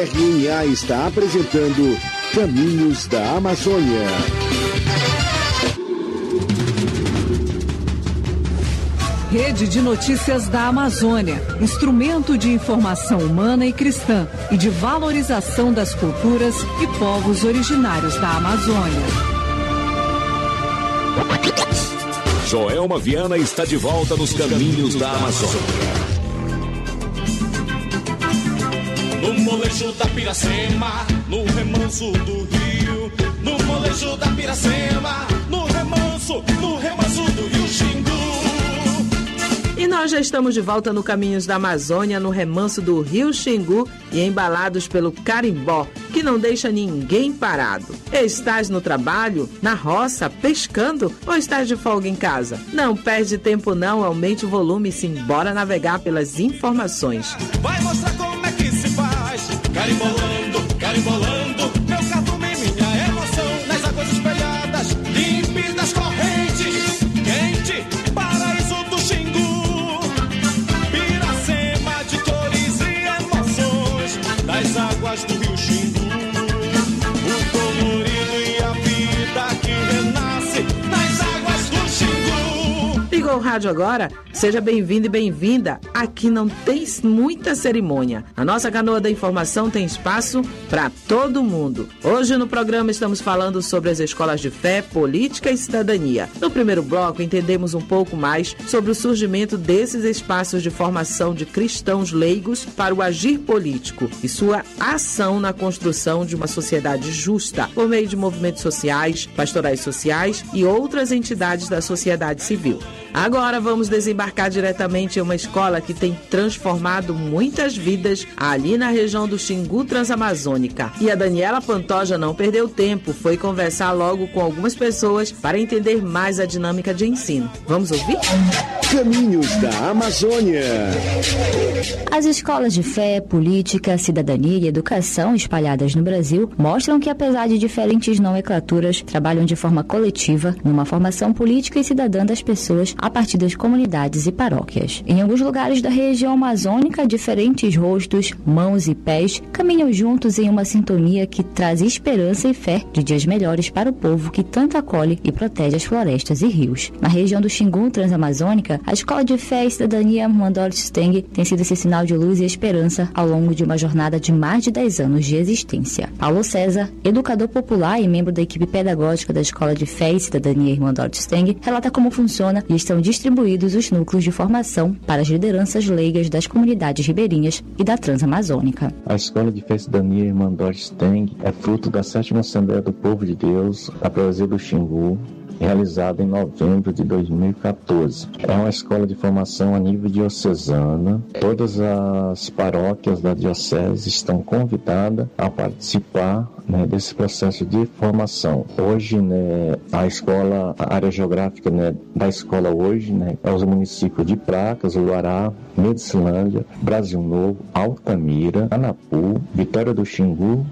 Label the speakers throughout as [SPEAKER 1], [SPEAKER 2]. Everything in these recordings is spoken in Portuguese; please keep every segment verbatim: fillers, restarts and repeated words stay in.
[SPEAKER 1] R N A está apresentando Caminhos da Amazônia.
[SPEAKER 2] Rede de Notícias da Amazônia, instrumento de informação humana e cristã e de valorização das culturas e povos originários da Amazônia.
[SPEAKER 3] Joelma Viana está de volta nos Caminhos da Amazônia.
[SPEAKER 4] No molejo da Piracema, no remanso do rio. No molejo da Piracema, no remanso, no remanso do rio Xingu.
[SPEAKER 5] E nós já estamos de volta no Caminhos da Amazônia, no remanso do rio Xingu e embalados pelo carimbó, que não deixa ninguém parado. Estás no trabalho, na roça, pescando ou estás de folga em casa? Não perde tempo não, aumente o volume e simbora navegar pelas informações.
[SPEAKER 4] Vai mostrar como é que se faz, carimbolando, carimbolando, meu cardume e minha emoção, nas águas espelhadas, límpidas correntes, quente, paraíso do Xingu, Piracema de cores e emoções, das águas do rio Xingu, o colorido e a vida que renasce nas águas do Xingu.
[SPEAKER 5] Ligou o rádio agora? Seja bem-vindo e bem-vinda. Aqui não tem muita cerimônia. A nossa canoa da informação tem espaço para todo mundo. Hoje no programa estamos falando sobre as escolas de fé, política e cidadania. No primeiro bloco entendemos um pouco mais sobre o surgimento desses espaços de formação de cristãos leigos para o agir político e sua ação na construção de uma sociedade justa por meio de movimentos sociais, pastorais sociais e outras entidades da sociedade civil. Agora vamos desembarcar diretamente em uma escola que tem transformado muitas vidas ali na região do Xingu Transamazônica. E a Daniela Pantoja não perdeu tempo, foi conversar logo com algumas pessoas para entender mais a dinâmica de ensino. Vamos ouvir?
[SPEAKER 1] Caminhos da Amazônia.
[SPEAKER 6] As escolas de fé, política, cidadania e educação espalhadas no Brasil mostram que, apesar de diferentes nomenclaturas, trabalham de forma coletiva numa formação política e cidadã das pessoas a partir das comunidades e paróquias. Em alguns lugares da região amazônica, diferentes rostos, mãos e pés caminham juntos em uma sintonia que traz esperança e fé de dias melhores para o povo que tanto acolhe e protege as florestas e rios. Na região do Xingu Transamazônica, a Escola de Fé e Cidadania Mandor Steng tem sido esse sinal de luz e esperança ao longo de uma jornada de mais de dez anos de existência. Paulo César, educador popular e membro da equipe pedagógica da Escola de Fé e Cidadania Mandor Steng, relata como funciona e estão distribuídos os núcleos de formação para as lideranças leigas das comunidades ribeirinhas e da Transamazônica.
[SPEAKER 7] A Escola de Fé e Cidadania Mandor Steng é fruto da sétima Assembleia do Povo de Deus, a Prazer do Xingu, realizada em novembro de dois mil e catorze. É uma escola de formação a nível diocesana. Todas as paróquias da diocese estão convidadas a participar, né, desse processo de formação. Hoje, né, a escola, a área geográfica, né, da escola hoje, né, é os municípios de Pracas, Uruará, Medicilândia, Brasil Novo, Altamira, Anapu, Vitória do Xingu,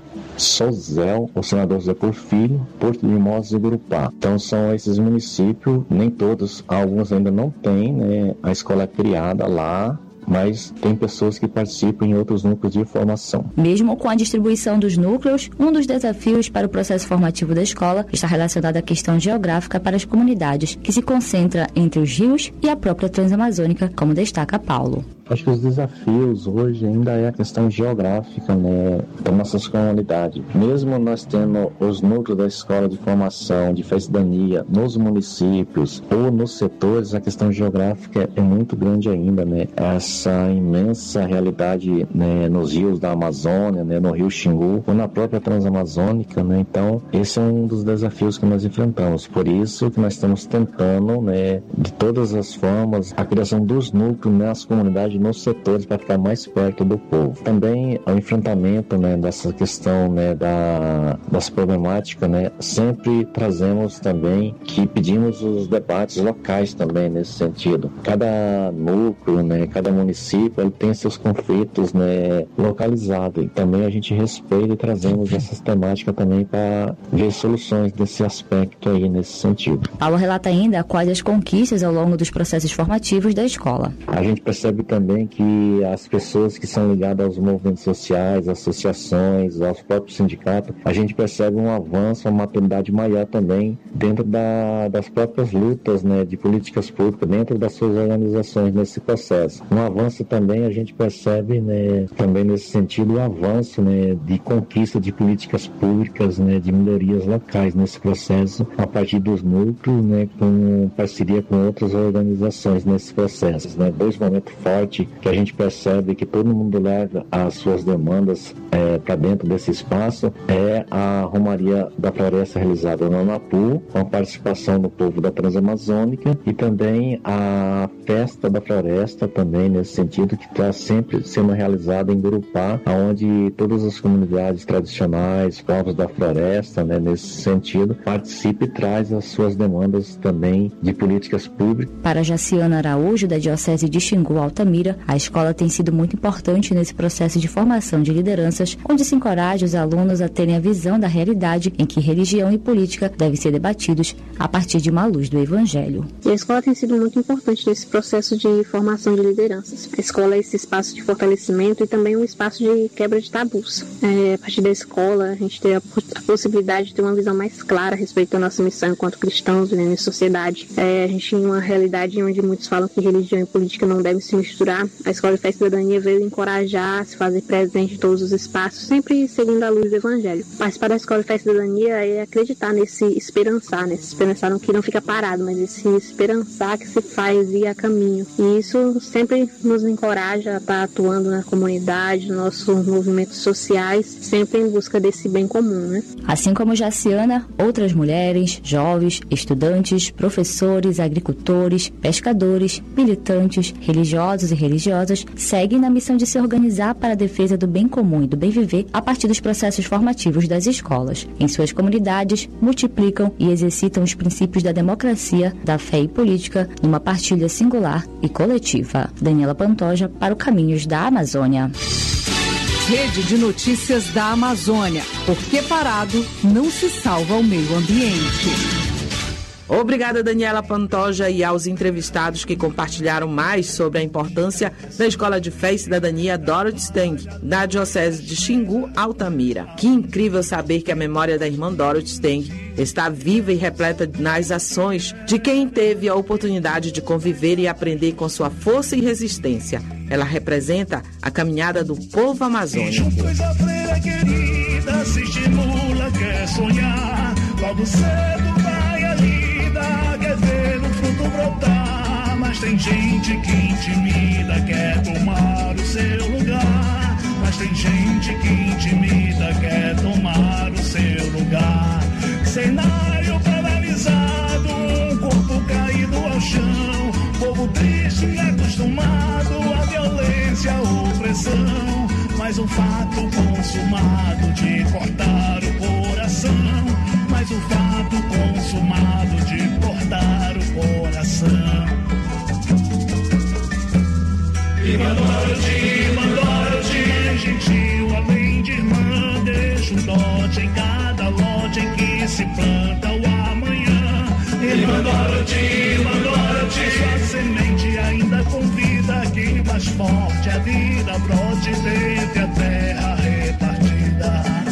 [SPEAKER 7] Sozel, o senador José Porfírio, Porto de Mimosas e Gurupá. Então são esses municípios, nem todos, alguns ainda não têm, né, a escola criada lá, mas tem pessoas que participam em outros núcleos de formação.
[SPEAKER 6] Mesmo com a distribuição dos núcleos, um dos desafios para o processo formativo da escola está relacionado à questão geográfica para as comunidades, que se concentra entre os rios e a própria Transamazônica, como destaca Paulo.
[SPEAKER 7] Acho que os desafios hoje ainda é a questão geográfica, né, das nossas comunidades. Mesmo nós tendo os núcleos da escola de formação, de fé e cidadania nos municípios ou nos setores, a questão geográfica é muito grande ainda, né? Essa imensa realidade, né, nos rios da Amazônia, né, no rio Xingu ou na própria Transamazônica, né? Então, esse é um dos desafios que nós enfrentamos. Por isso que nós estamos tentando, né, de todas as formas, a criação dos núcleos nas comunidades, nos setores, para ficar mais perto do povo. Também o enfrentamento, né, dessa questão, né, da, das problemáticas, né, sempre trazemos também que pedimos os debates locais também nesse sentido. Cada núcleo, né, cada município, ele tem seus conflitos, né, localizados. E também a gente respeita e trazemos essas temáticas também para ver soluções desse aspecto aí, nesse sentido.
[SPEAKER 6] Paulo relata ainda quais as conquistas ao longo dos processos formativos da escola.
[SPEAKER 7] A gente percebe também também que as pessoas que são ligadas aos movimentos sociais, associações, aos próprios sindicatos, a gente percebe um avanço, uma maturidade maior também dentro da, das próprias lutas, né, de políticas públicas, dentro das suas organizações nesse processo. Um avanço também a gente percebe, né, também nesse sentido, o avanço, né, de conquista de políticas públicas, né, de melhorias locais nesse processo, a partir dos núcleos, né, com parceria com outras organizações nesse processo, né. Dois momentos fortes que a gente percebe que todo mundo leva as suas demandas é, para dentro desse espaço é a Romaria da Floresta realizada no Anapu, com a participação do povo da Transamazônica, e também a Festa da Floresta também nesse sentido, que está sempre sendo realizada em Gurupá, onde todas as comunidades tradicionais, povos da floresta, né, nesse sentido, participa e traz as suas demandas também de políticas públicas.
[SPEAKER 6] Para Jaciana Araújo, da Diocese de Xingu, Altamira, a escola tem sido muito importante nesse processo de formação de lideranças, onde se encoraja os alunos a terem a visão da realidade em que religião e política devem ser debatidos a partir de uma luz do Evangelho.
[SPEAKER 8] E a escola tem sido muito importante nesse processo de formação de lideranças. A escola é esse espaço de fortalecimento e também um espaço de quebra de tabus. É, a partir da escola, a gente tem a, a possibilidade de ter uma visão mais clara a respeito da nossa missão enquanto cristãos vivendo em sociedade. É, a gente tem uma realidade onde muitos falam que religião e política não devem se misturar. A Escola de Fé e Cidadania veio encorajar, se fazer presente em todos os espaços, sempre seguindo a luz do Evangelho. Participar da Escola de Fé e Cidadania é acreditar nesse esperançar, nesse esperançar no que não fica parado, mas esse esperançar que se faz ir a caminho. E isso sempre nos encoraja a estar atuando na comunidade, nos nossos movimentos sociais, sempre em busca desse bem comum, né?
[SPEAKER 6] Assim como Jaciana, outras mulheres, jovens, estudantes, professores, agricultores, pescadores, militantes, religiosos e religiosas seguem na missão de se organizar para a defesa do bem comum e do bem viver a partir dos processos formativos das escolas. Em suas comunidades, multiplicam e exercitam os princípios da democracia, da fé e política numa partilha singular e coletiva. Daniela Pantoja para o Caminhos da Amazônia.
[SPEAKER 2] Rede de Notícias da Amazônia. Porque parado não se salva o meio ambiente.
[SPEAKER 5] Obrigada, Daniela Pantoja, e aos entrevistados que compartilharam mais sobre a importância da Escola de Fé e Cidadania Dorothy Stang, da Diocese de Xingu, Altamira. Que incrível saber que a memória da irmã Dorothy Stang está viva e repleta nas ações de quem teve a oportunidade de conviver e aprender com sua força e resistência. Ela representa a caminhada do povo amazônico.
[SPEAKER 9] Juntos a freira querida se estimula, quer sonhar, logo cedo vai a lida, quer ver o fruto brotar, mas tem gente que intimida, quer tomar o seu lugar, mas tem gente que intimida, quer tomar o seu lugar. Cenário paralisado, um corpo caído ao chão, povo triste e acostumado à violência, à opressão, mas um fato consumado de cortar o coração, mas um fato consumado de cortar o coração. Irmã Dorothy, irmã Dorothy, gentil além de irmã, deixa um dote em cada lote em que se planta o amanhã. Irmã Dorothy, irmã Dorothy, sua semente ainda convida que mais forte a vida brote dentre a terra repartida.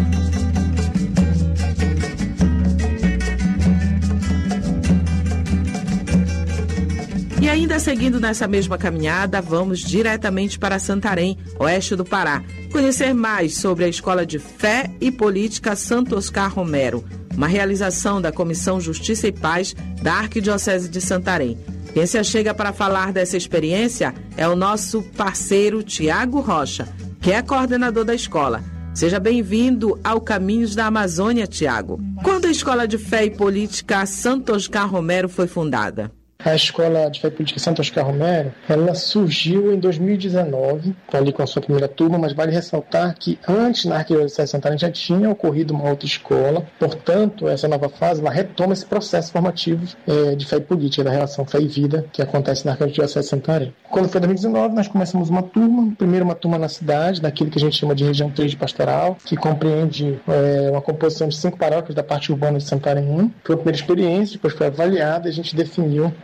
[SPEAKER 5] E ainda seguindo nessa mesma caminhada, vamos diretamente para Santarém, oeste do Pará, conhecer mais sobre a Escola de Fé e Política Santo Oscar Romero, uma realização da Comissão Justiça e Paz da Arquidiocese de Santarém. Quem se achega para falar dessa experiência é o nosso parceiro Tiago Rocha, que é coordenador da escola. Seja bem-vindo ao Caminhos da Amazônia, Tiago. Quando a Escola de Fé e Política Santo Oscar Romero foi fundada?
[SPEAKER 10] A Escola de Fé e Política Santo Oscar Romero, ela surgiu em dois mil e dezenove, ali com a sua primeira turma, mas vale ressaltar que antes, na Arquidiocese de Santarém, já tinha ocorrido uma outra escola. Portanto, essa nova fase, ela retoma esse processo formativo é, de fé e política, da relação fé e vida, que acontece na Arquidiocese de Santarém. Quando foi em dois mil e dezenove, nós começamos uma turma, primeiro uma turma na cidade, daquilo que a gente chama de região três de pastoral, que compreende é, uma composição de cinco paróquias da parte urbana de Santarém. Foi a primeira experiência, depois foi avaliada e a gente definiu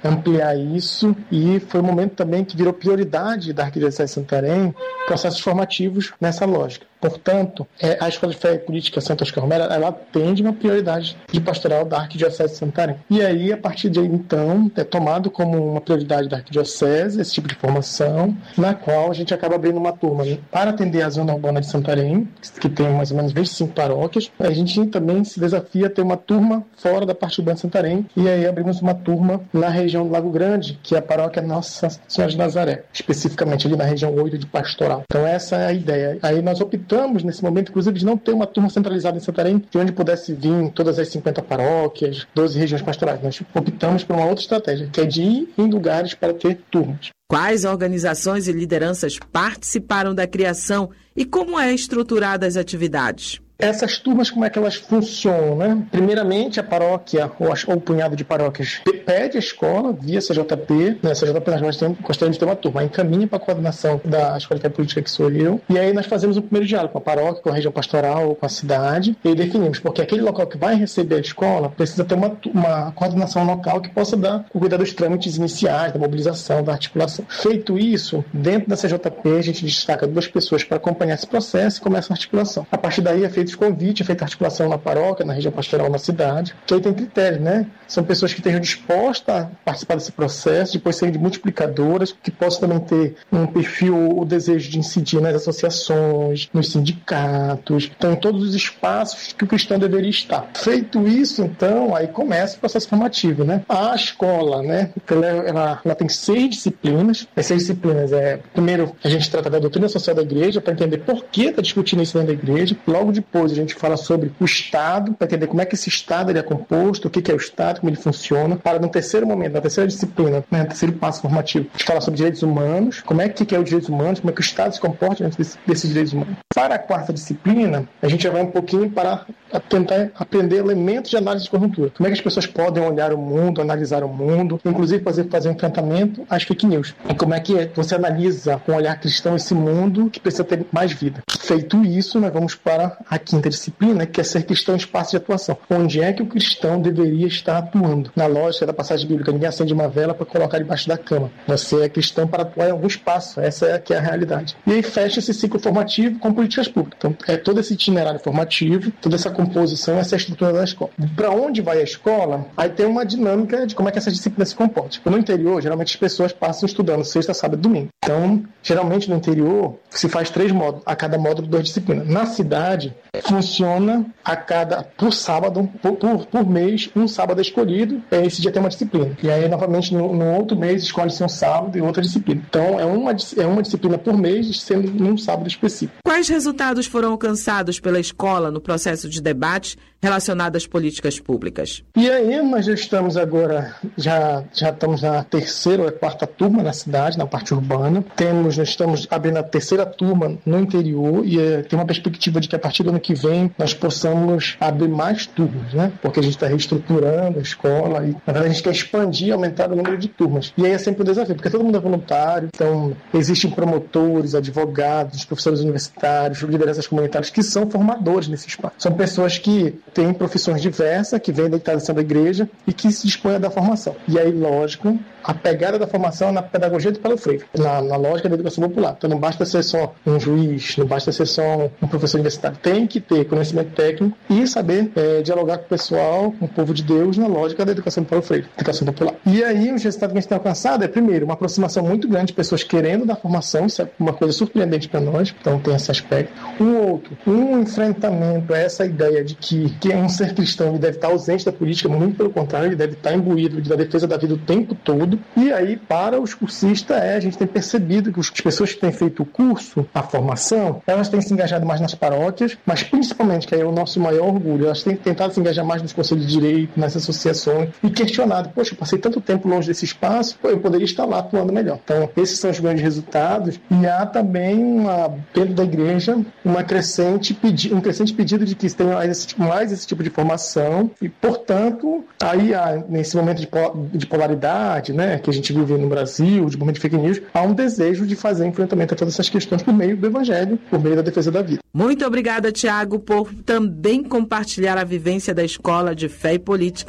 [SPEAKER 10] ampliar isso, e foi um momento também que virou prioridade da Arquidiocese de Santarém processos formativos nessa lógica. Portanto, é, a Escola de Fé e Política Santo Oscar Romero, ela atende uma prioridade de pastoral da Arquidiocese de Santarém. E aí, a partir de aí, então, é tomado como uma prioridade da Arquidiocese esse tipo de formação, na qual a gente acaba abrindo uma turma para atender a zona urbana de Santarém, que tem mais ou menos vinte e cinco paróquias. A gente também se desafia a ter uma turma fora da parte urbana de Santarém, e aí abrimos uma turma na região do Lago Grande, que é a paróquia Nossa Senhora de Nazaré, especificamente ali na região oito de Pastoral. Então essa é a ideia. Aí nós optamos nesse momento, inclusive, de não ter uma turma centralizada em Santarém, de onde pudesse vir todas as cinquenta paróquias, doze regiões pastorais. Nós optamos por uma outra estratégia, que é de ir em lugares para ter turmas.
[SPEAKER 5] Quais organizações e lideranças participaram da criação e como é estruturada as atividades?
[SPEAKER 10] Essas turmas, como é que elas funcionam, né? Primeiramente, a paróquia, ou, a, ou o punhado de paróquias, pede a escola, via C J P, né? C J P nós gostaríamos de ter uma turma, encaminha para a coordenação da Escola de Fé e Política, que sou eu, e aí nós fazemos o primeiro diálogo com a paróquia, com a região pastoral, com a cidade, e aí definimos, porque aquele local que vai receber a escola precisa ter uma, uma coordenação local que possa dar o cuidado dos trâmites iniciais, da mobilização, da articulação. Feito isso, dentro da C J P, a gente destaca duas pessoas para acompanhar esse processo e começa a articulação. A partir daí é feito os convites, é feita articulação na paróquia, na região pastoral, na cidade, que aí tem critérios, né? São pessoas que estejam dispostas a participar desse processo, depois serem de multiplicadoras, que possam também ter um perfil, o desejo de incidir nas associações, nos sindicatos, então em todos os espaços que o cristão deveria estar. Feito isso, então, aí começa o processo formativo, né? A escola, né? Ela, ela, ela tem seis disciplinas. As seis disciplinas é, primeiro, a gente trata da doutrina social da igreja, para entender por que está discutindo isso dentro da igreja. Logo depois, a gente fala sobre o Estado, para entender como é que esse Estado ele é composto, o que é o Estado, como ele funciona. Para, no terceiro momento, na terceira disciplina, né, no terceiro passo formativo, a gente fala sobre direitos humanos, como é que é os direitos humanos, como é que o Estado se comporta dentro desse, desses direitos humanos. Para a quarta disciplina, a gente já vai um pouquinho para tentar aprender elementos de análise de conjuntura. Como é que as pessoas podem olhar o mundo, analisar o mundo, inclusive fazer, fazer um enfrentamento às fake news. E como é que você analisa com um olhar cristão esse mundo que precisa ter mais vida. Feito isso, nós vamos para a quinta disciplina, que é ser cristão em espaço de atuação. Onde é que o cristão deveria estar atuando? Na lógica da passagem bíblica, ninguém acende uma vela para colocar debaixo da cama. Você é cristão para atuar em algum espaço. Essa é, que é a realidade. E aí fecha esse ciclo formativo com políticas públicas. Então, é todo esse itinerário formativo, toda essa composição, essa estrutura da escola. Para onde vai a escola? Aí tem uma dinâmica de como é que essas disciplinas se comportam. No interior, geralmente as pessoas passam estudando sexta, sábado e domingo. Então, geralmente no interior, se faz três módulos, a cada módulo duas disciplinas. Na cidade, funciona a cada, por sábado, por, por, por mês, um sábado é escolhido, esse dia tem uma disciplina. E aí, novamente, no, no outro mês, escolhe-se um sábado e outra disciplina. Então, é uma, é uma disciplina por mês, sendo num sábado específico.
[SPEAKER 5] Quais resultados foram alcançados pela escola no processo de debate relacionado às políticas públicas?
[SPEAKER 10] E aí, nós já estamos agora, já, já estamos na terceira ou quarta turma na cidade, na parte urbana. Temos, nós estamos abrindo a terceira turma no interior e é, tem uma perspectiva de que a partir do ano que vem nós possamos abrir mais turmas, né? Porque a gente está reestruturando a escola e, na verdade, a gente quer expandir, aumentar o número de turmas. E aí é sempre um desafio, porque todo mundo é voluntário, então existem promotores, advogados, professores universitários, lideranças comunitárias que são formadores nesse espaço. São pessoas que têm profissões diversas, que vêm da tradição da igreja e que se dispõem a dar formação. E aí, lógico, a pegada da formação é na pedagogia do Paulo Freire, na, na lógica da educação popular. Então não basta ser só um juiz, não basta ser só um professor universitário. Tem que ter conhecimento técnico e saber é, dialogar com o pessoal, com o povo de Deus, na lógica da educação do Paulo Freire, educação popular. E aí, os resultados que a gente tem alcançado é, primeiro, uma aproximação muito grande de pessoas querendo dar formação, isso é uma coisa surpreendente para nós, então tem esse aspecto. Um outro, um enfrentamento a essa ideia de que, que um ser cristão ele deve estar ausente da política, muito pelo contrário, ele deve estar imbuído da defesa da vida o tempo todo. E aí, para os cursistas, é, a gente tem percebido que as pessoas que têm feito o curso, a formação, elas têm se engajado mais nas paróquias, mas principalmente, que é o nosso maior orgulho, elas têm tentado se engajar mais nos conselhos de direito, nas associações, e questionado, poxa, eu passei tanto tempo longe desse espaço, pô, eu poderia estar lá atuando melhor. Então, esses são os grandes resultados, e há também, uma, dentro da igreja, uma crescente pedi- um crescente pedido de que se tenha mais esse, mais esse tipo de formação, e, portanto, aí há, nesse momento de, pol- de polaridade, né, que a gente vive no Brasil, de momento de fake news, há um desejo de fazer enfrentamento a todas essas questões por meio do evangelho, por meio da defesa da vida.
[SPEAKER 5] Muito obrigada, Tiago, por também compartilhar a vivência da Escola de Fé e Política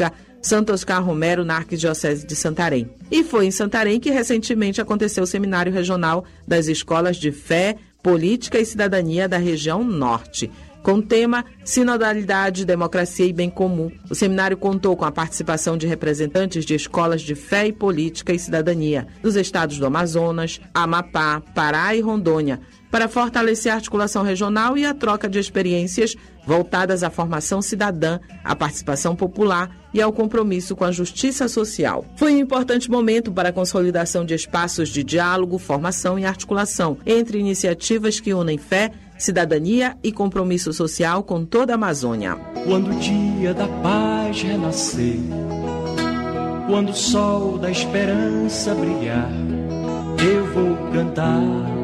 [SPEAKER 5] Santo Oscar Romero, na Arquidiocese de Santarém. E foi em Santarém que recentemente aconteceu o Seminário Regional das Escolas de Fé, Política e Cidadania da região Norte, com o tema Sinodalidade, Democracia e Bem Comum. O seminário contou com a participação de representantes de escolas de fé e política e cidadania dos estados do Amazonas, Amapá, Pará e Rondônia, para fortalecer a articulação regional e a troca de experiências voltadas à formação cidadã, à participação popular e ao compromisso com a justiça social. Foi um importante momento para a consolidação de espaços de diálogo, formação e articulação entre iniciativas que unem fé, cidadania e compromisso social com toda a Amazônia.
[SPEAKER 11] Quando o dia da paz renascer, quando o sol da esperança brilhar, eu vou cantar.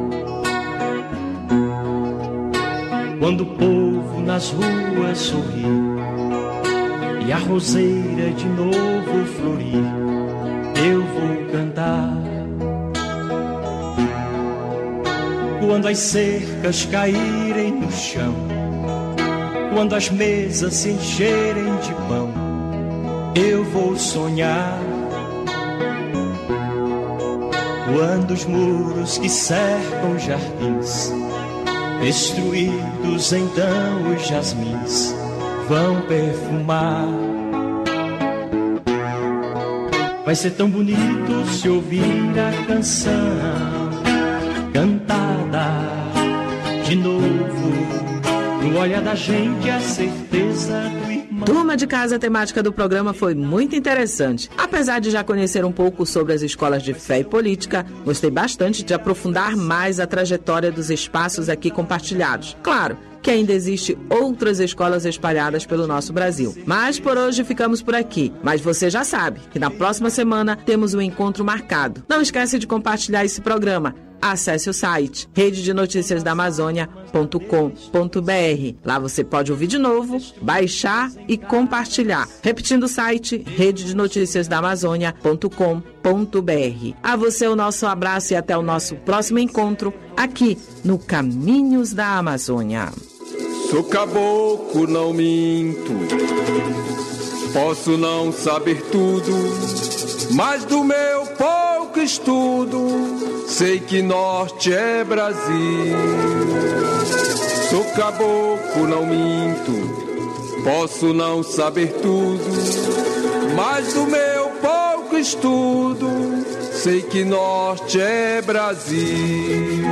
[SPEAKER 11] Quando o povo nas ruas sorrir e a roseira de novo florir, eu vou cantar. Quando as cercas caírem no chão, quando as mesas se encherem de pão, eu vou sonhar. Quando os muros que cercam jardins, destruídos então os jasmins, vão perfumar. Vai ser tão bonito se ouvir a canção cantada de novo, no olhar da gente a certeza do irmão.
[SPEAKER 5] Turma de casa, a temática do programa foi muito interessante. Apesar de já conhecer um pouco sobre as escolas de fé e política, gostei bastante de aprofundar mais a trajetória dos espaços aqui compartilhados. Claro que ainda existe outras escolas espalhadas pelo nosso Brasil. Mas por hoje ficamos por aqui. Mas você já sabe que na próxima semana temos um encontro marcado. Não esquece de compartilhar esse programa. Acesse o site rede de notícias da amazônia ponto com ponto br. Lá você pode ouvir de novo, baixar e compartilhar. Repetindo o site rede de notícias da amazônia ponto com ponto br. A você o nosso abraço e até o nosso próximo encontro aqui no Caminhos da Amazônia.
[SPEAKER 12] Sou caboclo, não minto, posso não saber tudo, mas do meu pouco estudo sei que norte é Brasil. Sou caboclo, não minto, posso não saber tudo, mas do meu pouco estudo sei que norte é Brasil.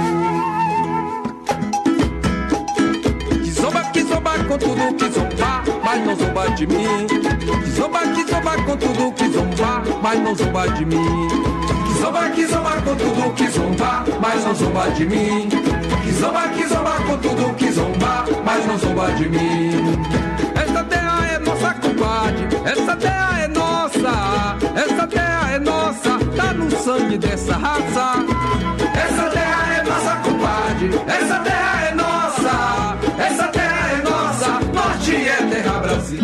[SPEAKER 12] Que zomba, que zomba com tudo que zomba, mas não zomba de mim. Que zomba, que zomba com tudo que zomba, mas não zomba de mim. Que zomba, que zomba com tudo que zomba, mas não zomba de mim. Que zomba, que zomba com tudo que zomba, mas não zomba de mim. Essa terra é nossa, compadre, essa terra é nossa, essa terra é nossa, tá no sangue dessa raça. Essa terra é nossa, compadre, essa terra é nossa, essa terra é nossa, norte é terra Brasil.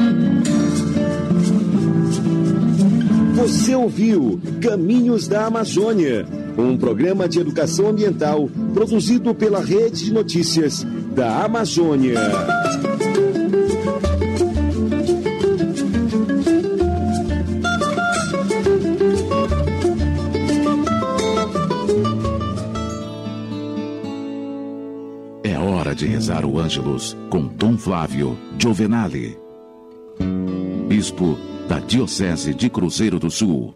[SPEAKER 1] Você ouviu Caminhos da Amazônia, um programa de educação ambiental produzido pela Rede de Notícias da Amazônia.
[SPEAKER 3] É hora de rezar o Ângelus com Dom Flávio Giovenale, bispo da Diocese de Cruzeiro do Sul.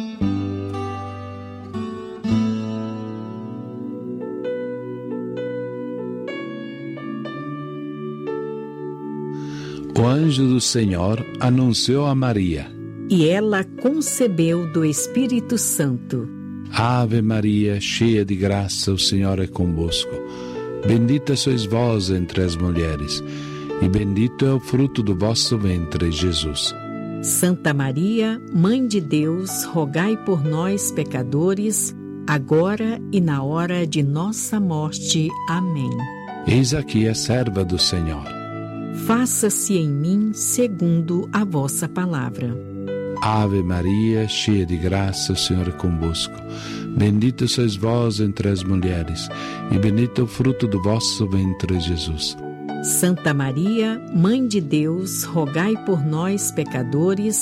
[SPEAKER 13] O anjo do Senhor anunciou a Maria,
[SPEAKER 2] e ela concebeu do Espírito Santo.
[SPEAKER 13] Ave Maria, cheia de graça, o Senhor é convosco. Bendita sois vós entre as mulheres, e bendito é o fruto do vosso ventre, Jesus.
[SPEAKER 2] Santa Maria, Mãe de Deus, rogai por nós, pecadores, agora e na hora de nossa morte. Amém.
[SPEAKER 13] Eis aqui a serva do Senhor.
[SPEAKER 2] Faça-se em mim segundo a vossa palavra.
[SPEAKER 13] Ave Maria, cheia de graça, o Senhor é convosco. Bendita sois vós entre as mulheres, e bendito é o fruto do vosso ventre, Jesus.
[SPEAKER 2] Santa Maria, Mãe de Deus, rogai por nós, pecadores,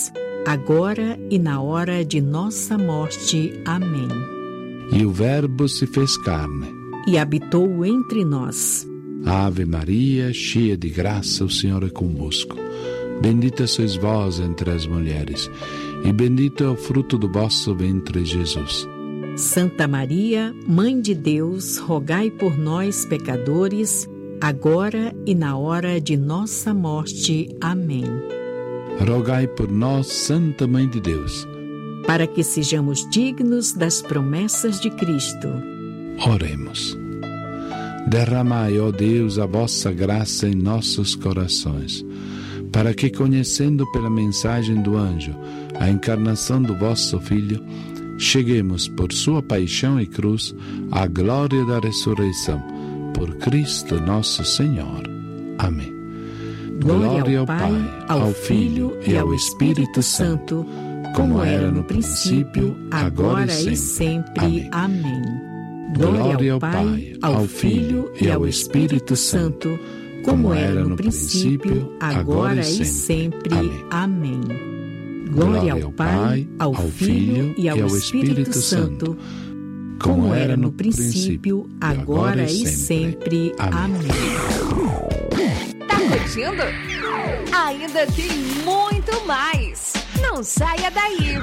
[SPEAKER 14] agora e na hora de nossa morte. Amém.
[SPEAKER 13] E o Verbo se fez carne
[SPEAKER 14] e habitou entre nós.
[SPEAKER 13] Ave Maria, cheia de graça, o Senhor é convosco. Bendita sois vós entre as mulheres, e bendito é o fruto do vosso ventre, Jesus.
[SPEAKER 14] Santa Maria, Mãe de Deus, rogai por nós, pecadores, agora e na hora de nossa morte. Amém.
[SPEAKER 13] Rogai por nós, Santa Mãe de Deus,
[SPEAKER 14] para que sejamos dignos das promessas de Cristo.
[SPEAKER 13] Oremos. Derramai, ó Deus, a vossa graça em nossos corações, para que, conhecendo pela mensagem do anjo a encarnação do vosso Filho, cheguemos por sua paixão e cruz à glória da ressurreição. Por Cristo nosso Senhor. Amém.
[SPEAKER 14] Glória, Glória ao Pai, ao Filho e ao Espírito Santo, como era no princípio, agora e sempre. Amém. Glória ao Pai, ao Filho e ao Espírito Santo, como era no princípio, agora e sempre. Amém. Glória ao Pai, ao Filho e ao Espírito Santo, como era no princípio, agora e sempre. Amém.
[SPEAKER 15] Tá curtindo? Ainda tem muito mais. Não saia daí.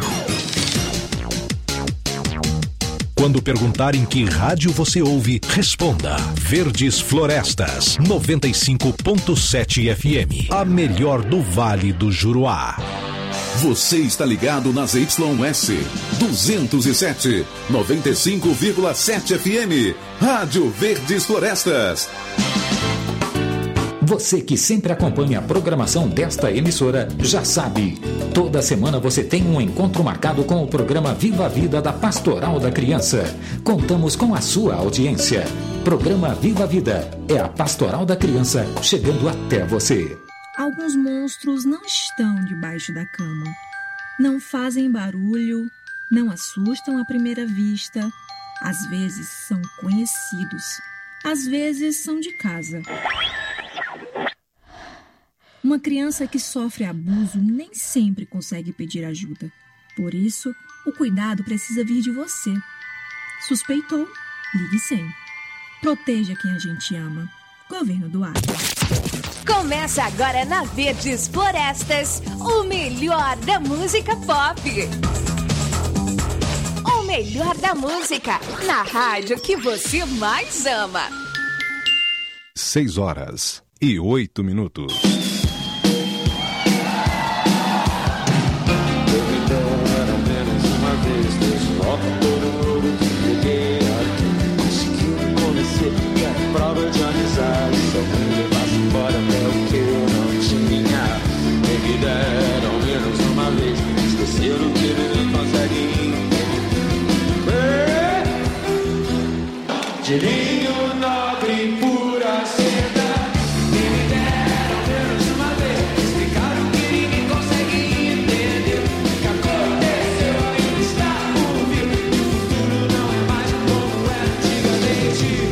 [SPEAKER 16] Quando perguntarem que rádio você ouve, responda Verdes Florestas, noventa e cinco ponto sete F M, a melhor do Vale do Juruá.
[SPEAKER 3] Você está ligado nas Y S duzentos e sete, noventa e cinco vírgula sete F M, Rádio Verdes Florestas.
[SPEAKER 17] Você que sempre acompanha a programação desta emissora já sabe, toda semana você tem um encontro marcado com o programa Viva a Vida da Pastoral da Criança. Contamos com a sua audiência. Programa Viva a Vida é a Pastoral da Criança chegando até você.
[SPEAKER 18] Alguns monstros não estão debaixo da cama. Não fazem barulho, não assustam à primeira vista. Às vezes são conhecidos, às vezes são de casa. Uma criança que sofre abuso nem sempre consegue pedir ajuda. Por isso, o cuidado precisa vir de você. Suspeitou? Ligue cem. Proteja quem a gente ama. Governo do Acre.
[SPEAKER 15] Começa agora na Verdes Florestas, o melhor da música pop. O melhor da música, na rádio que você mais ama.
[SPEAKER 16] Seis horas e oito minutos.
[SPEAKER 4] Prova de amizade, só me levasse embora até o que eu não tinha. Me deram ao menos uma vez, esqueceram que ninguém consegue entender. De linho nobre, pura seda. Me deram ao menos uma vez, explicaram que ninguém consegue entender. O que aconteceu ainda está por vir. O futuro não é mais como era antigamente.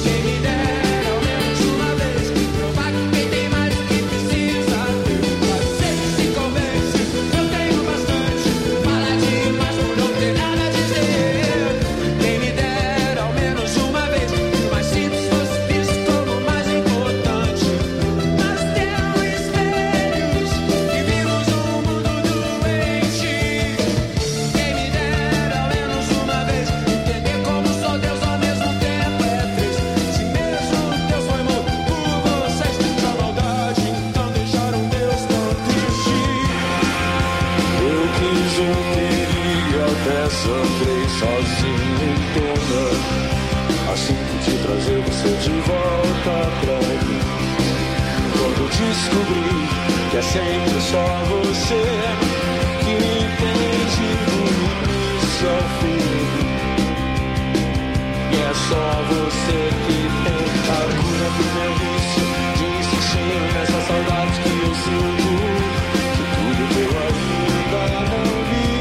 [SPEAKER 19] Sofrei sozinho em torno, assim pude trazer você de volta pra mim. Quando descobri que é sempre só você que entende do início ao fim, e é só você que tem a cura pro meu vício de insistir nessa saudade que eu sinto, de tudo que eu ainda não vi.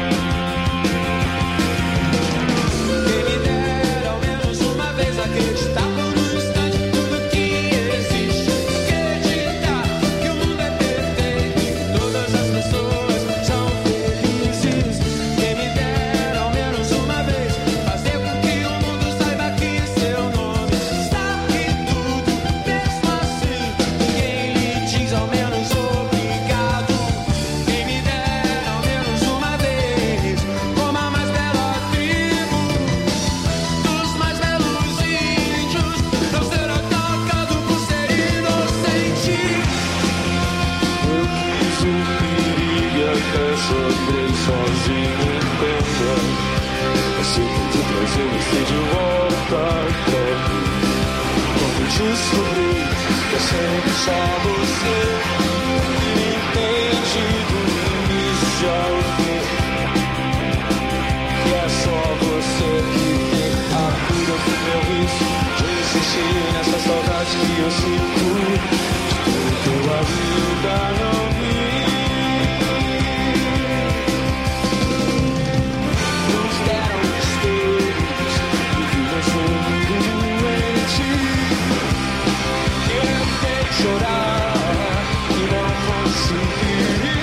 [SPEAKER 19] Acreditar sofrer sozinho em pena. Você tenta trazer você de volta pra mim. Quando descobri que é sempre só você, me entende do início ao fim. Que é só você que tem a cura pro meu vício de insistir nessa saudade que eu sinto de tudo a vida não vi. Nos deram espelhos e vimos um mundo doente. Eu tentei chorar e não consegui.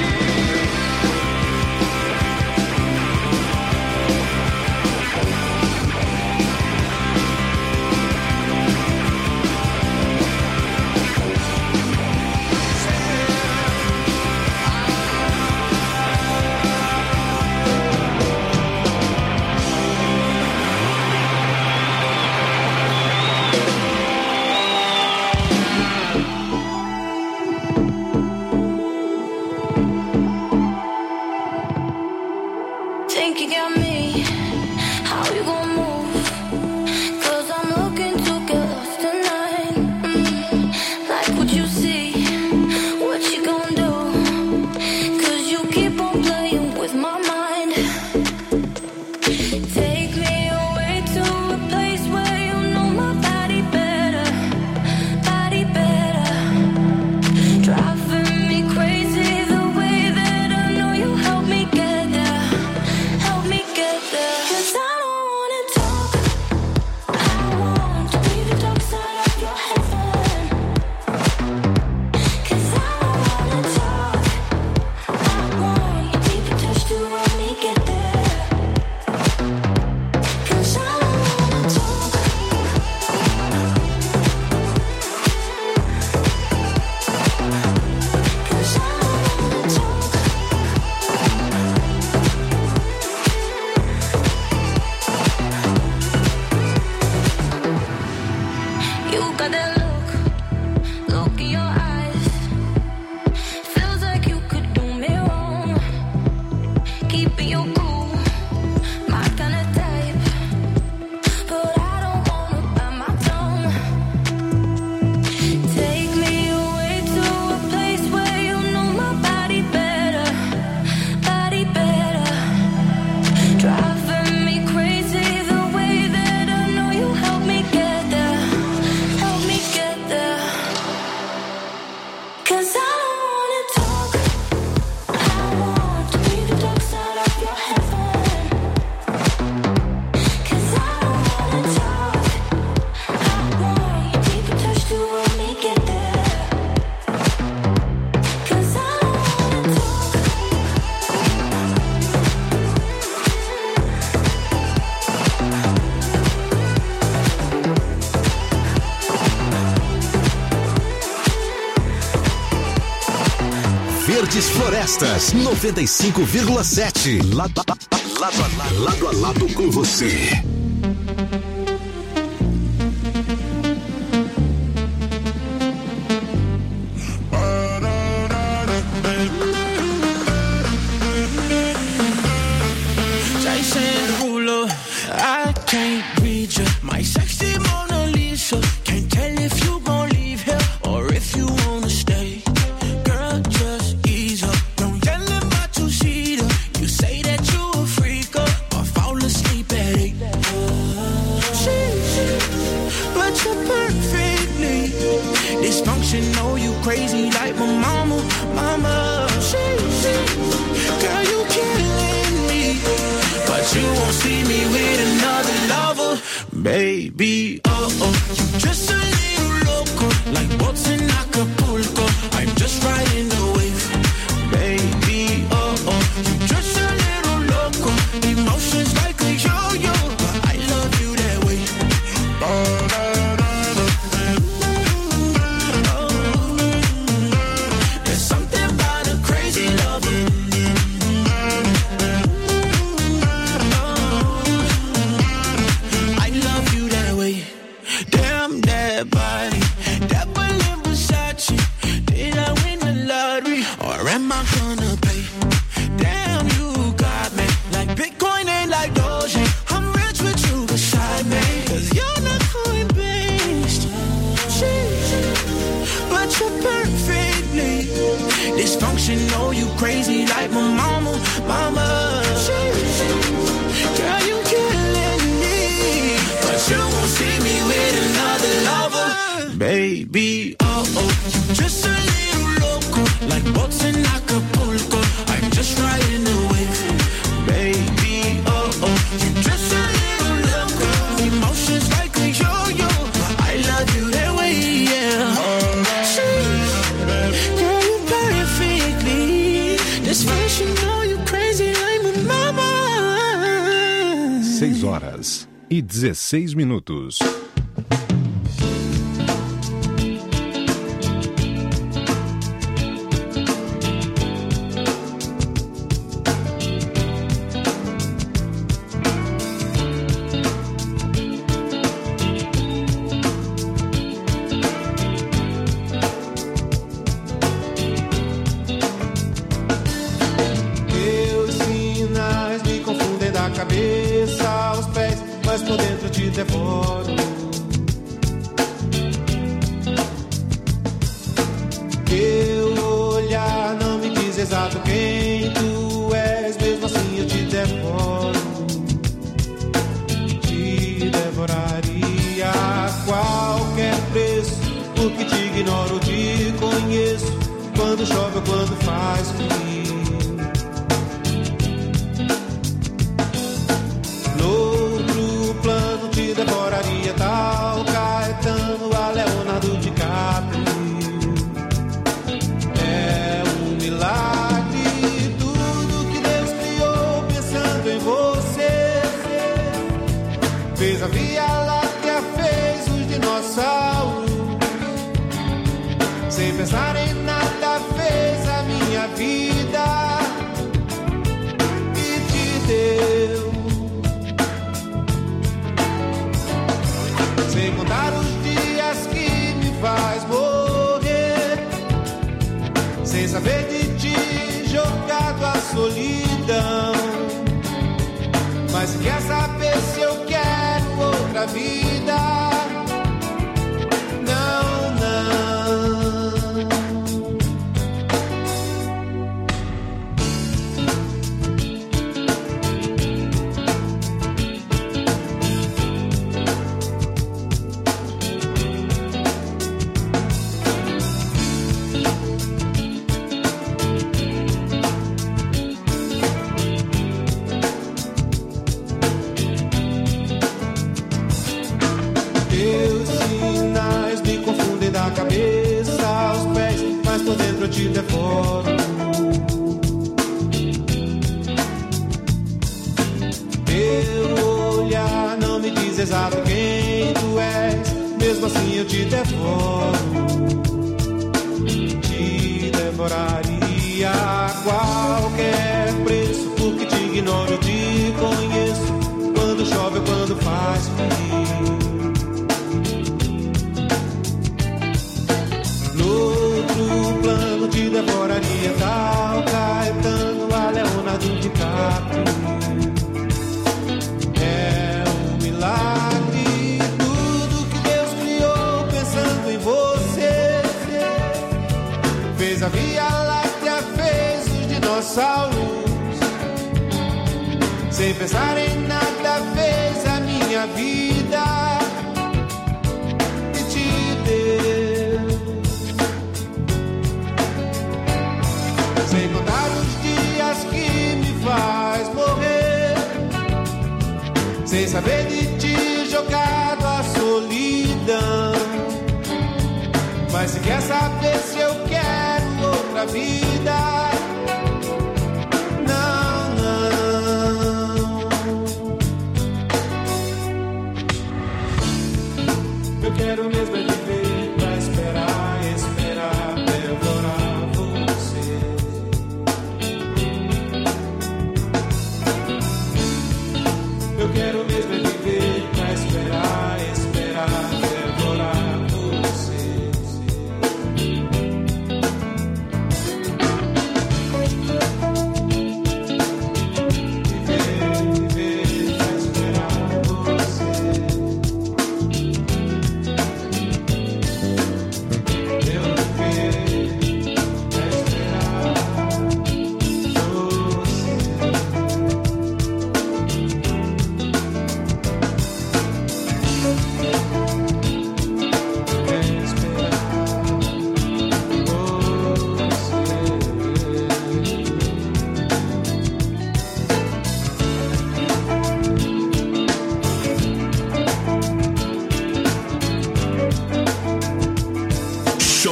[SPEAKER 16] Verdes Florestas, noventa e cinco vírgula sete. Lado, lado, lado, lado a lado com você.
[SPEAKER 20] I can't read you, my sexy Mona Lisa. Can't tell if you gon' leave here or if you wanna stay. Girl, just ease up, don't yell in my two-seater. You say that you a freak up, or fall asleep at eight. But you're perfectly dysfunctional, you crazy like my mama, mama. Girl, you killing me, but you won't see me with another lover, baby. Oh oh, you just a little loco, like boats in Acapulco. I'm just riding the wave, baby. Oh oh, you just a little loco, emotions like a yo-yo, but I love you that way. Oh, there's something about a crazy lover. Damn that body, that balloon Versace. Did I win the lottery, or am I gonna pay? Damn picture perfectly. Dysfunctional, you crazy like my mama, mama. Girl, you killing me, but you won't see me with another lover, baby. Oh oh, just a little loco, like boats in Acapulco. I'm just riding the wave, baby. Oh oh, you just a little loco, emotions like a yo-yo, but I love you that way, yeah. Girl, you perfectly dysfunctional, you crazy like my mama.
[SPEAKER 16] seis horas e dezesseis minutos.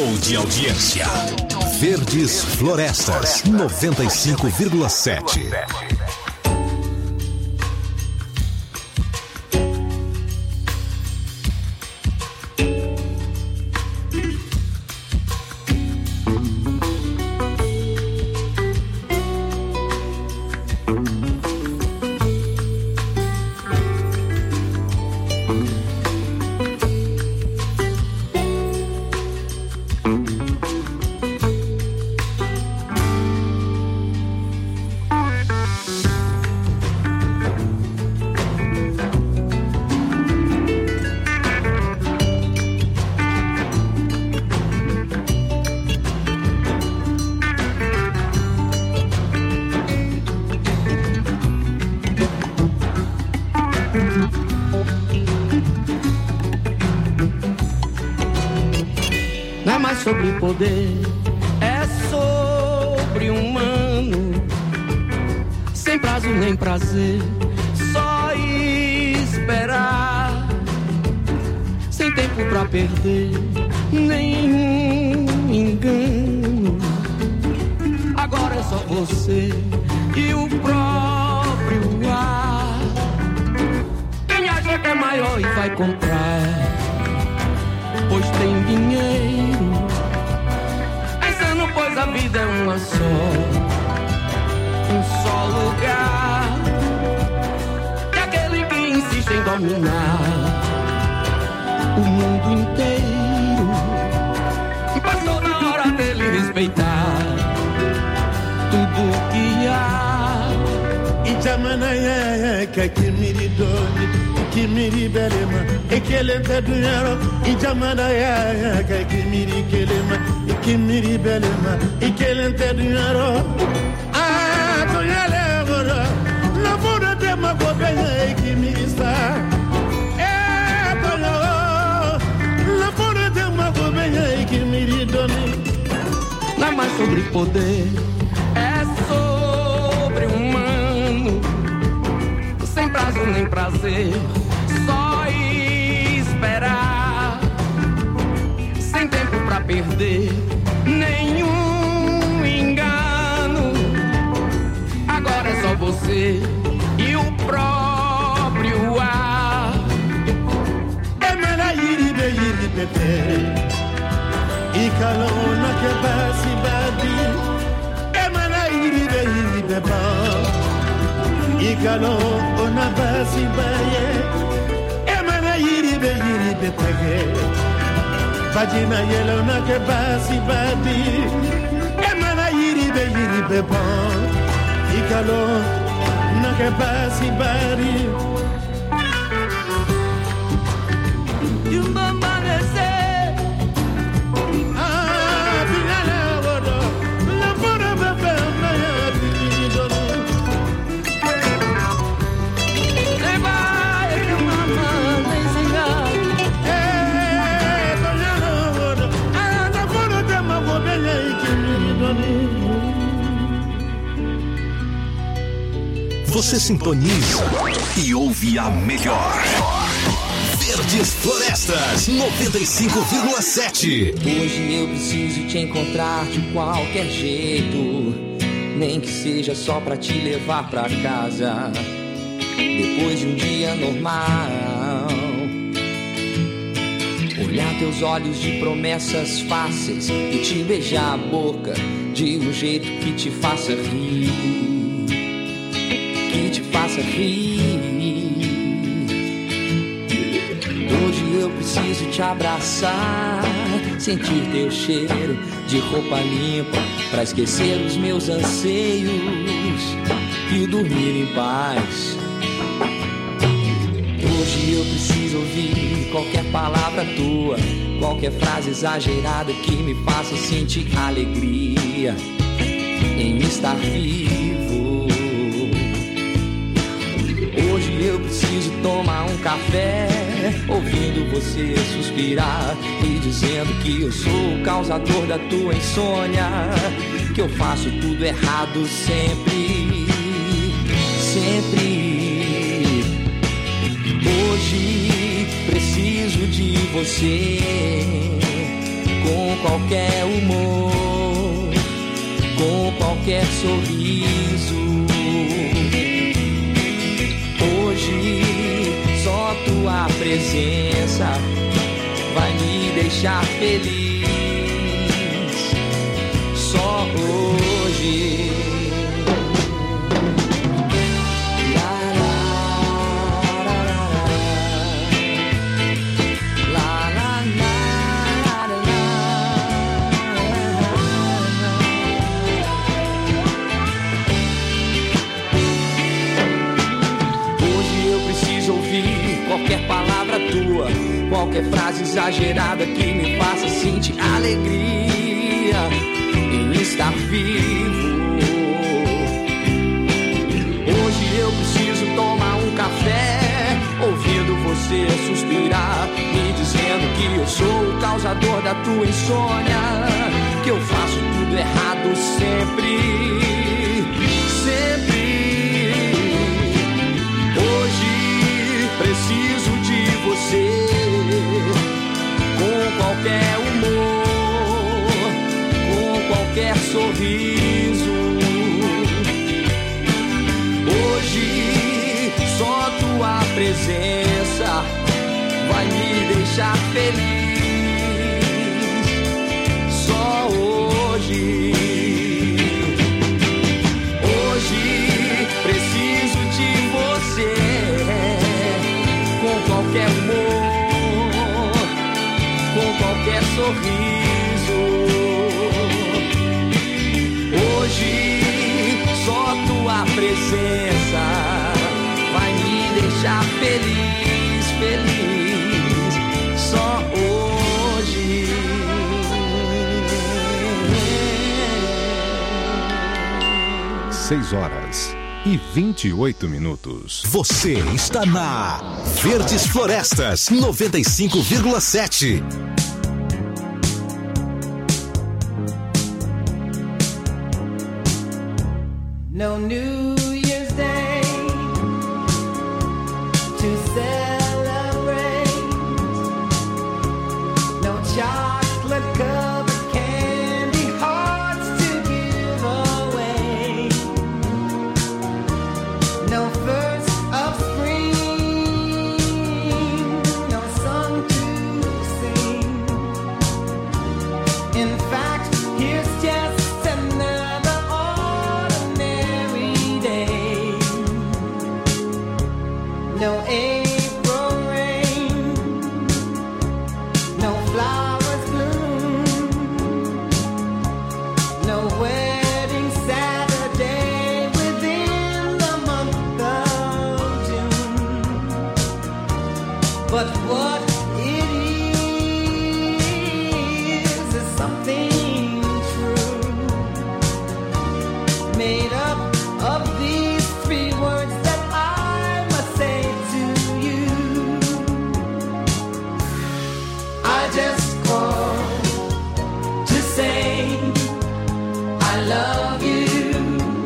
[SPEAKER 16] Show de audiência. Verdes Florestas, noventa e cinco vírgula sete.
[SPEAKER 21] Sobre poder, é sobre humano, sem prazo nem prazer, só esperar, sem tempo pra perder, nenhum engano. Agora é só você e o próprio ar. Quem acha que é maior e vai comprar, pois tem dinheiro. Pois a vida é uma só, um só lugar. E aquele que insiste em dominar o mundo inteiro, passou na hora dele respeitar tudo que há.
[SPEAKER 22] E jamana ya que que miri doni, que miri belema, e que ele te dunharo. E jamana ya que que miri kelema, Kimiri belema, ikelente dunharo. Ah, dunhale vora, na vora de magobenha ikimiri sa. Eh, dunharo, na vora de magobenha ikimiri doni.
[SPEAKER 21] Não é mais sobre poder, é sobre humano, sem prazo nem prazer, só esperar, sem tempo pra perder, nenhum engano. Agora é só você e o próprio ar.
[SPEAKER 22] É maraíri beiri bebê, e calona que basi babi. É maraíri beiri bebê, e calona basi baie. É maraíri beiri bebê, Vagina yellow na ke basi babi. Emana yiri be yiri be bon. Ikalo na ke basi bari.
[SPEAKER 21] You mama say.
[SPEAKER 22] Ah, binala wodo. La bora bebe na ya bido.
[SPEAKER 21] Eba, you mama nezinga.
[SPEAKER 16] Você sintoniza e ouve a melhor. Verdes Florestas, noventa e cinco vírgula sete.
[SPEAKER 23] Hoje eu preciso te encontrar de qualquer jeito, nem que seja só pra te levar pra casa, depois de um dia normal. Olhar teus olhos de promessas fáceis e te beijar a boca de um jeito que te faça rir, que te faça rir. Hoje eu preciso te abraçar, sentir teu cheiro de roupa limpa, pra esquecer os meus anseios e dormir em paz. Hoje eu preciso ouvir qualquer palavra tua, qualquer frase exagerada que me faça sentir alegria em estar vivo. Hoje eu preciso tomar um café, ouvindo você suspirar e dizendo que eu sou o causador da tua insônia, que eu faço tudo errado sempre, sempre. Hoje preciso de você, com qualquer humor, com qualquer sorriso. Hoje só tua presença vai me deixar feliz. Só hoje. Qualquer palavra tua, qualquer frase exagerada que me faça sentir alegria em estar vivo. Hoje eu preciso tomar um café, ouvindo você suspirar, me dizendo que eu sou o causador da tua insônia, que eu faço tudo errado sempre, sempre. Preciso de você, com qualquer humor, com qualquer sorriso. Hoje só tua presença vai me deixar feliz. Só hoje. Hoje preciso de você, com qualquer humor, com qualquer sorriso. Hoje só tua presença vai me deixar feliz, feliz. Só hoje.
[SPEAKER 16] Seis horas e vinte e oito minutos. Você está na Verdes Florestas noventa e cinco vírgula sete.
[SPEAKER 6] No New Year's Day to celebrate. No chocolate covered candy hearts to give away. No first of spring, no song to sing. In fact, here's just another ordinary day. No April rain, no flowers bloom, no wedding Saturday within the month of June. But what it is is something true, made up of these three words that I must say to you. I just called to say I love you.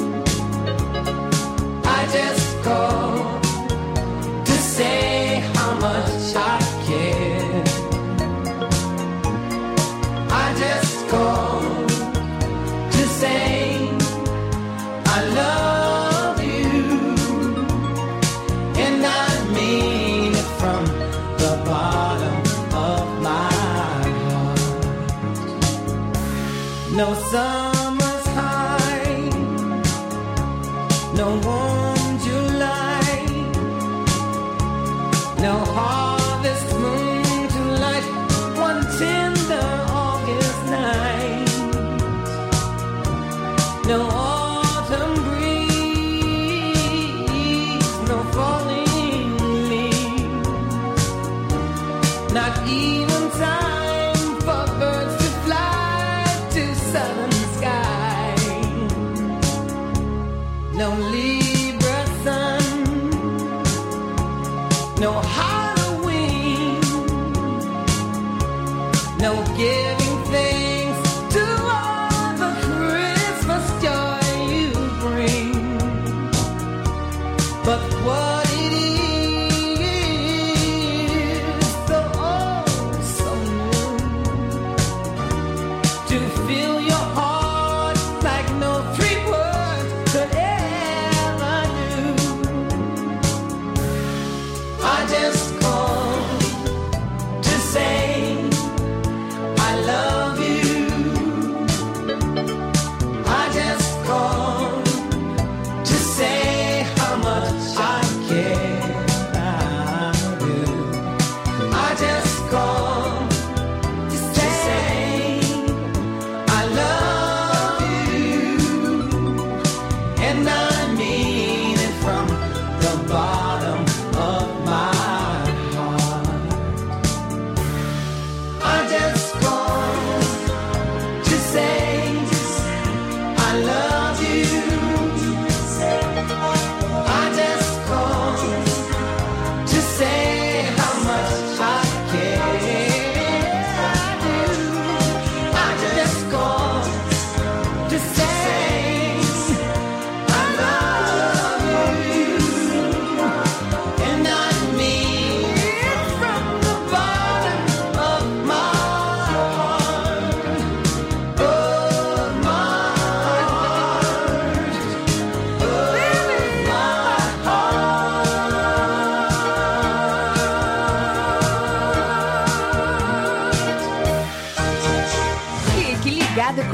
[SPEAKER 6] I just called to say how much I care. I just called to say I love you, and I mean it from the bottom of my heart. No summer's high, no warm July, no harvest moon to light one tender August night, no autumn breeze, no falling leaves, not even time for birds to fly to southern sky, no Libra sun, no Halloween, no giving thanks to all the Christmas joy you bring. But what it is, so oh so new,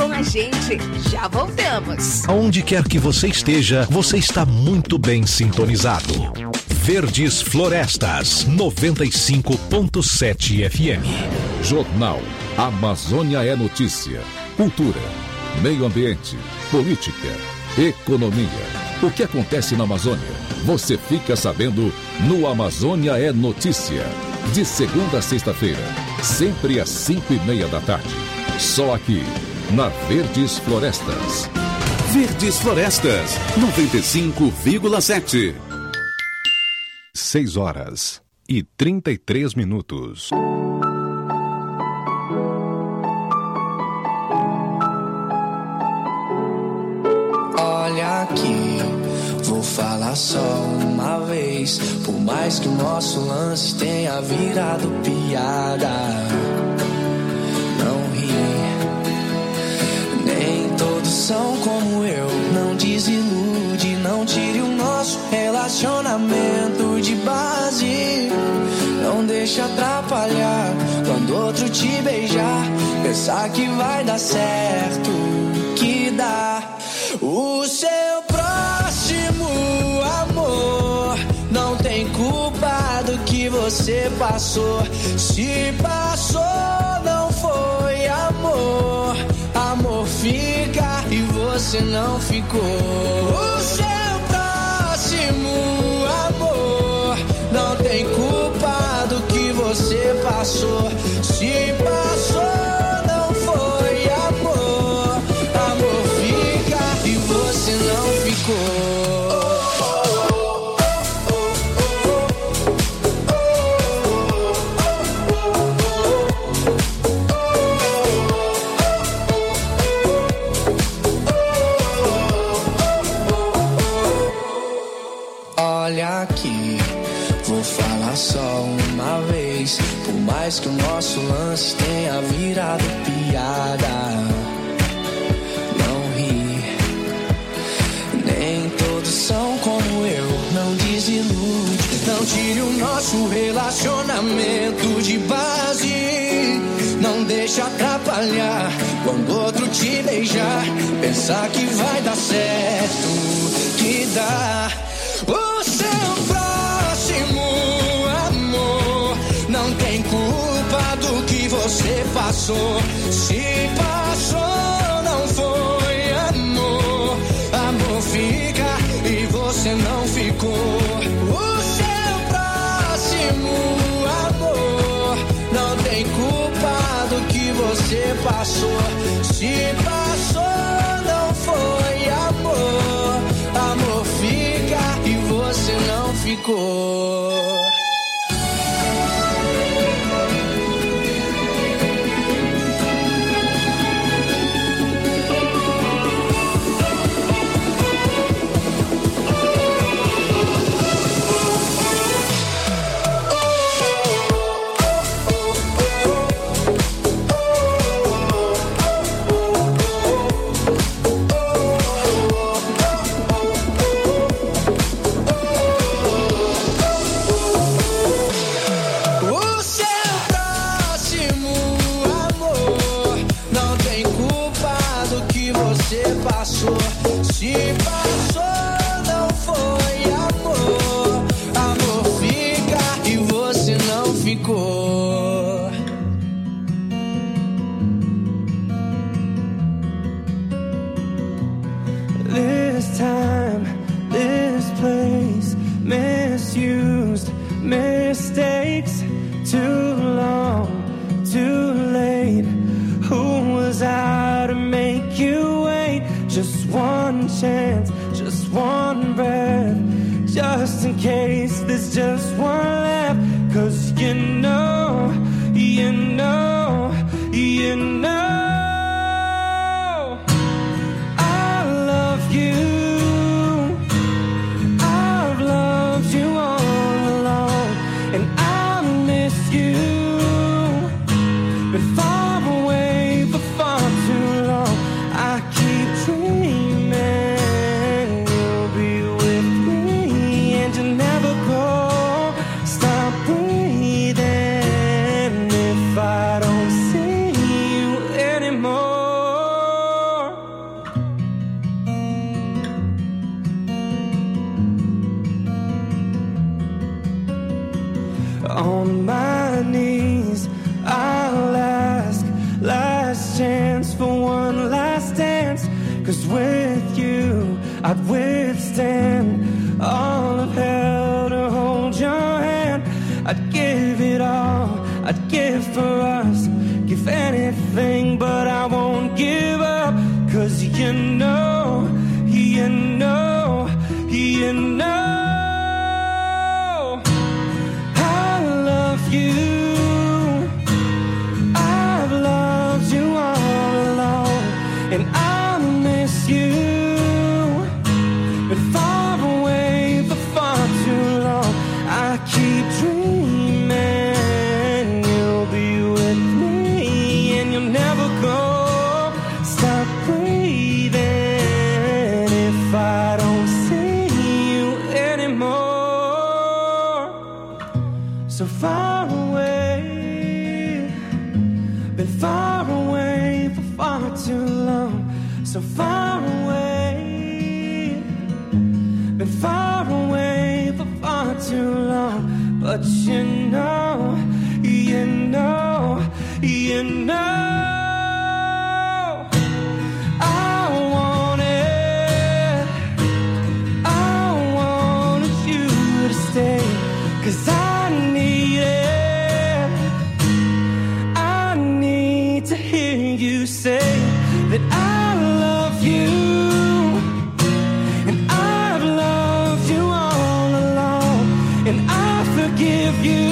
[SPEAKER 15] com a gente. Já voltamos.
[SPEAKER 16] Aonde quer que você esteja, você está muito bem sintonizado. Verdes Florestas, noventa e cinco ponto sete F M.
[SPEAKER 3] Jornal Amazônia é Notícia. Cultura, meio ambiente, política, economia. O que acontece na Amazônia? Você fica sabendo no Amazônia é Notícia. De segunda a sexta-feira, sempre às cinco e meia da tarde. Só aqui, na Verdes Florestas.
[SPEAKER 1] Verdes Florestas, noventa e cinco vírgula sete.
[SPEAKER 16] seis horas e trinta e três minutos.
[SPEAKER 23] Olha aqui, vou falar só uma vez. Por mais que o nosso lance tenha virado piada, não ri. Nem todos são como eu. Não desilude, não tire o nosso relacionamento de base. Não deixa atrapalhar quando outro te beijar. Pensar que vai dar certo, que dá. O seu próximo amor não tem culpa do que você passou. Se passou, não foi amor. Amor fica e você não ficou. O seu próximo amor não tem culpa do que você passou. Se passou, não foi amor. Amor fica e você não ficou. Olha aqui, vou falar só uma vez. Por mais que o nosso lance tenha virado piada, não ri. Nem todos são como eu. Não desilude, não tire o nosso relacionamento de base. Não deixa atrapalhar quando outro te beijar. Pensar que vai dar certo, que dá. O seu próximo amor não tem culpa do que você passou. Se passou, não foi amor. Amor fica e você não ficou. O seu próximo amor não tem culpa do que você passou. Se passou, não foi amor. Amor fica e você não ficou. Se passou, não foi amor. Amor fica e você não ficou.
[SPEAKER 7] This time, this place, misused, mistakes, too long, too late. Who was I to make you wait? Just one chance, just one breath, just in case there's just one left. Cause you know, you know, you know I love you. I've loved you all along, and I miss you. Been far away for far too long. I keep dreaming you'll be with me, and you'll never go. Stop breathing. 'cause with you I'd withstand all of hell to hold your hand. I'd give it all, I'd give for us, give anything, but I won't give up. 'Cause you know, you know, you know I love you. I've loved you all along, and I miss you. Been far away for far too long. I keep dreaming you'll be with me, and you'll never go. Stop breathing if I don't see you anymore. So far away, been far away for far too long. So far away, been far away for far too long. But you know, you know, you know I want it. I wanted you to stay, 'cause I need it. I need to hear you say that I love you, and I've loved you all along, and I forgive you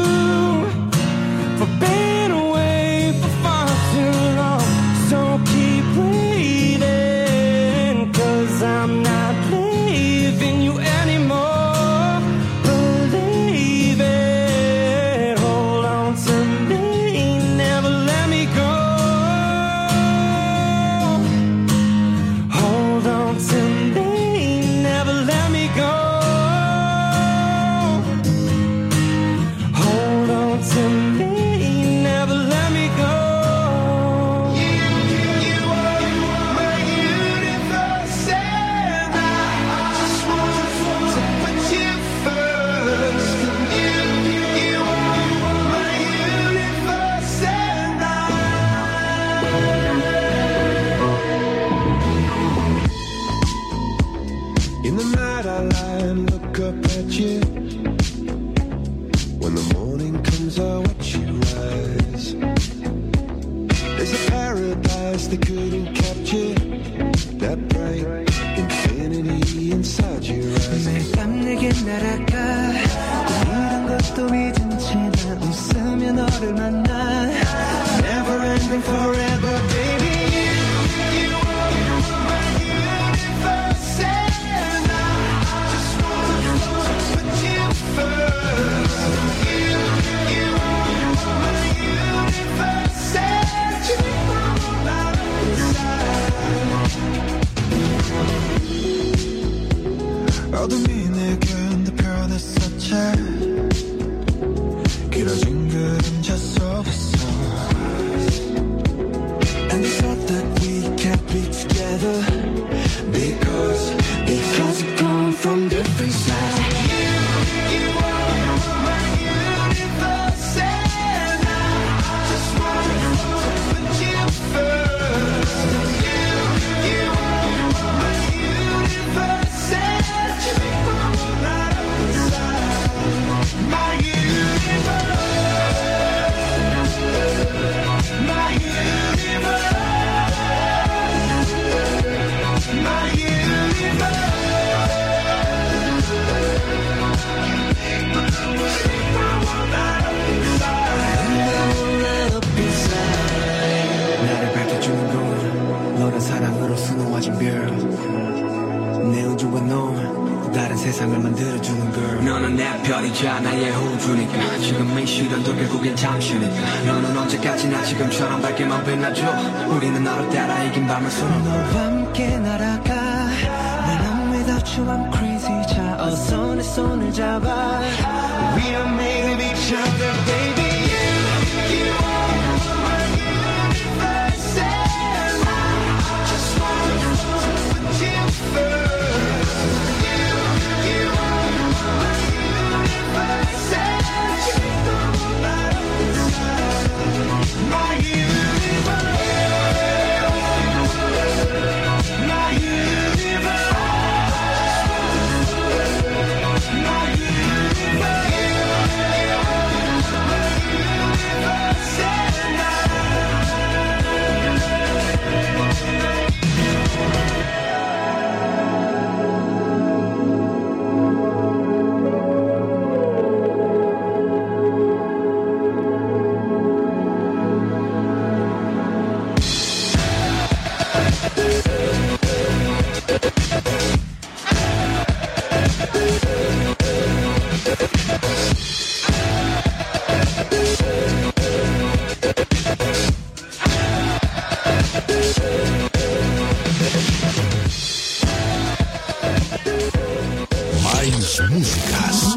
[SPEAKER 7] for being away for far too long. So keep breathing, 'cause I'm not leaving you anymore. Believe it, hold on to me, never let me go. Hold on to me, never let me go. Hold on to me, never let me go. You, you are my universe, and I just want to put you first. You, you are my universe, and I.
[SPEAKER 19] In the night I lie and look up at you. When the morning comes I watch you rise. There's a paradise they couldn't capture, that bright infinity inside your eyes.
[SPEAKER 7] 매일 밤 내게 날아가 이런 것도 잊은 채 난 웃으며 너를 만나. Never ending forever, baby. You, you are my universe, and I just want to put you first. You, you are my universe, and you are my inside.
[SPEAKER 19] 어둠이 내게 내 변했었지. 길어진 그림자 속에서.
[SPEAKER 7] And they thought that we can't be together because, because we've come from different sides.
[SPEAKER 19] You, you are my universe, and I just want to put you first. You, you are my universe, and you are right up inside my universe. My universe. My
[SPEAKER 7] 나를 밝혀주는 건 너란 사랑으로 수놓아진 별. 내 우주와 넌 다른 세상을 만들어주는 girl. 너는 내 별이자 나의 우주니까 지금 이 시련도 결국엔 잠시니까. 너는 언제까지나 지금처럼 밝게만 빛나줘. 우리는 너를 따라 이긴 밤을 수놓아. 너와 함께 날아가. When I'm without you I'm crazy. 자 어서 내 손을 잡아. We are made of each other, baby. You, you are my universe, and I just want to put you first. You, you are my universe, and you are right up inside my universe. My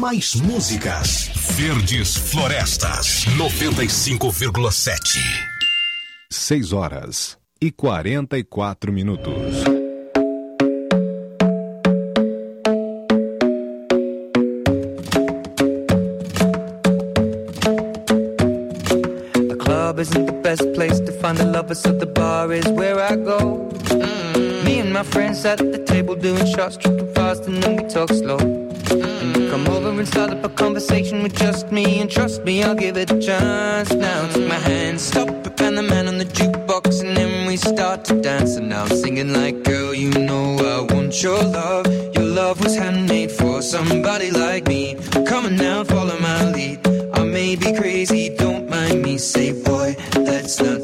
[SPEAKER 16] mais músicas. Verdes Florestas, noventa e cinco vírgula sete.
[SPEAKER 8] seis horas e quarenta e quatro minutos.
[SPEAKER 9] Isn't the best place to find the lovers, so the bar is where I go. Mm-hmm. Me and my friends at the table doing shots, tripping fast, and then we talk slow. Mm-hmm. And you come over and start up a conversation with just me, and trust me, I'll give it a chance. Now take my hand, stop it, and the man on the jukebox, and then we start to dance. And now I'm singing like, girl, you know I want your love. Your love was handmade for somebody like me. Come on now, follow my lead. I may be crazy, don't mind me. Say, boy, let's not